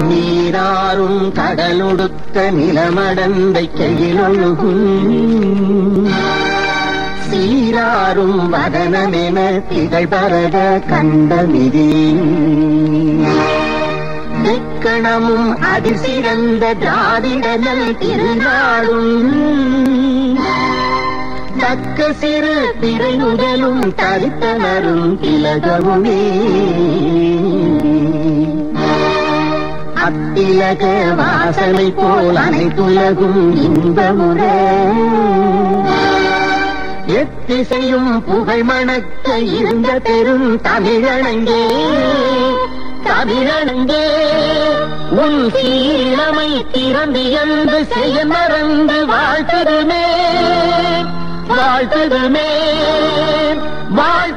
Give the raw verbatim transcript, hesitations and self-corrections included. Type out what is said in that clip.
நீராறும் கடலுடுத்த நிலமடந்தை கையிலொழுகும் சீராறும் வதனமென திகழ்பரத கண்டமிதி திக்கணமும் அதிசிறந்த திராவிடனல் திருநாடும் தக்க சிறு திரையுடலும் தரித்தனரும் திலகவுமே அத்திலக வாசனை போல் அனைத்துலகும் இன்பமுற எத்திசையும் புகழ் மணக்க இருந்த பெரும் தமிழனங்கே தமிழனங்கே உன் சீரமை திறந்து என்று செய்ய மறந்து வாழ்த்ததுமே வாழ்த்ததுமே வாழ்